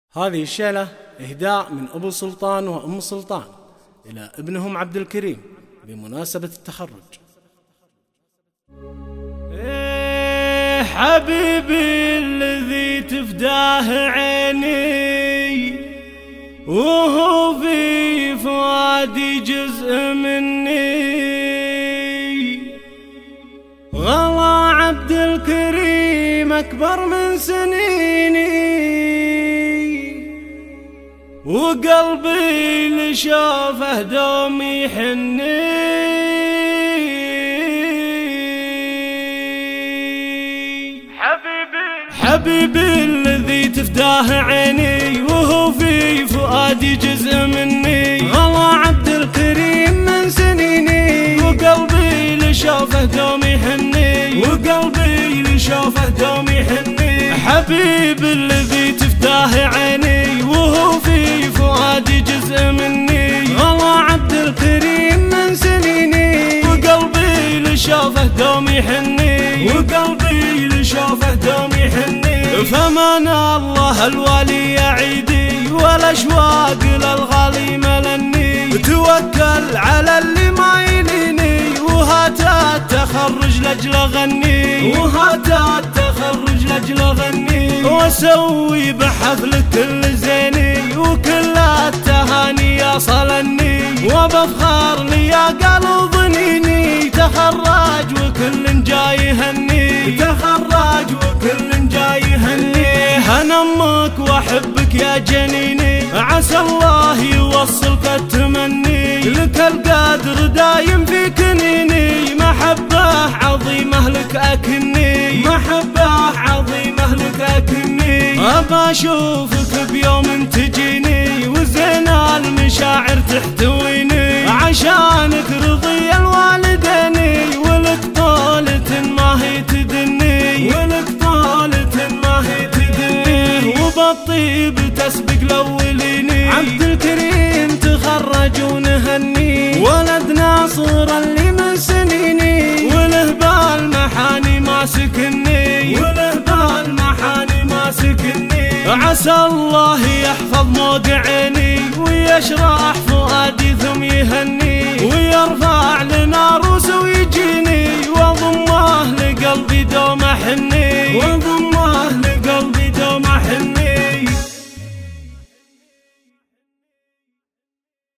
هذه الشيلة إهداء من أبو سلطان وأم سلطان إلى ابنهم عبد الكريم بمناسبة التخرج. حبيبي الذي تفداه عيني وهو في فؤادي جزء مني، غلا عبد الكريم أكبر من سنيني وقلبي لشوفه دوم يحني. حبيبي الذي تفداه عيني وهو في فؤادي جزء مني، غلا عبد الكريم من سنيني وقلبي لشوفه دوم يحني، وقلبي لشوفه دوم يحني. حبيبي الذي تفداه عيني وهو في فؤادي جزء مني، غلا عبد الكريم من سنيني وقلبي لشوفه دوم يحني، وقلبي لشوفه دوم يحني. فمن الله الوالي يا عيدي والاشواق للغالي ملني، توكل على اللي ما يليني وهات التخرج لاجل اغني، وهات التخرج لاجل اغني. واسوي بحفل كل زيني وكل التهاني يصلني، وبفخر لي يا قلب ضنيني تخرج وكل جاي يهني، تخرج وكل جاي يهني. انا امك واحبك يا جنيني، عسى الله يوصلك التمني، لك القدر دايم في كنيني، محبة عظيمة لك اكني، محبة عظيمة لك اكني. ابى اشوفك بيوم تجيني وزين المشاعر تحتويني، عشانك رضي الوالدين ولك طولة ما هي تدني، ولك طولة ما هي تدني. وبالطيب تسبق الاوليني، عبد الكريم تخرج ونهني، ولد ناصر اللي من سنيني وله بالمحاني ما سكني، وله بالمحاني ما سكني. عسى الله يحفظ موقعيني ويشرح فؤادي ثم يهني ويرفع